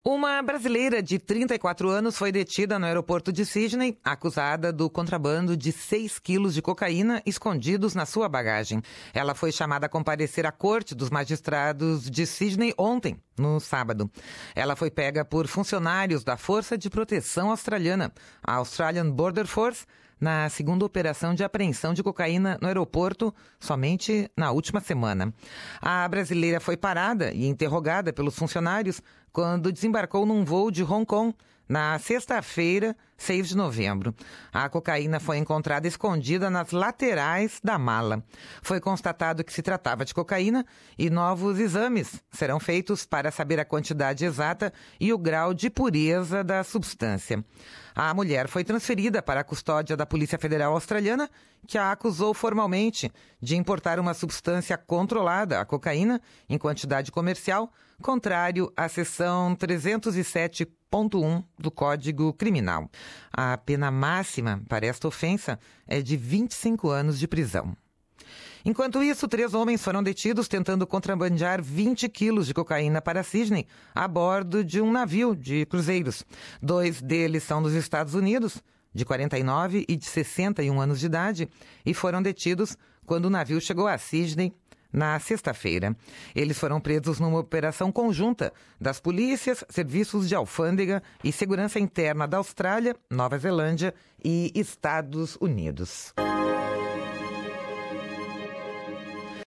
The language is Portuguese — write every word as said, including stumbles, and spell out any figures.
Uma brasileira de trinta e quatro anos foi detida no aeroporto de Sydney, acusada do contrabando de seis quilos de cocaína escondidos na sua bagagem. Ela foi chamada a comparecer à corte dos magistrados de Sydney ontem, no sábado. Ela foi pega por funcionários da Força de Proteção Australiana, a Australian Border Force, na segunda operação de apreensão de cocaína no aeroporto, somente na última semana. A brasileira foi parada e interrogada pelos funcionários quando desembarcou num voo de Hong Kong na sexta-feira, seis de novembro. A cocaína foi encontrada escondida nas laterais da mala. Foi constatado que se tratava de cocaína e novos exames serão feitos para saber a quantidade exata e o grau de pureza da substância. A mulher foi transferida para a custódia da Polícia Federal Australiana, que a acusou formalmente de importar uma substância controlada, a cocaína, em quantidade comercial, contrário à seção trezentos e sete ponto um do Código Criminal. A pena máxima para esta ofensa é de vinte e cinco anos de prisão. Enquanto isso, três homens foram detidos tentando contrabandear vinte quilos de cocaína para Sydney a bordo de um navio de cruzeiros. Dois deles são dos Estados Unidos, de quarenta e nove e de sessenta e um anos de idade, e foram detidos quando o navio chegou a Sydney na sexta-feira. Eles foram presos numa operação conjunta das polícias, serviços de alfândega e segurança interna da Austrália, Nova Zelândia e Estados Unidos.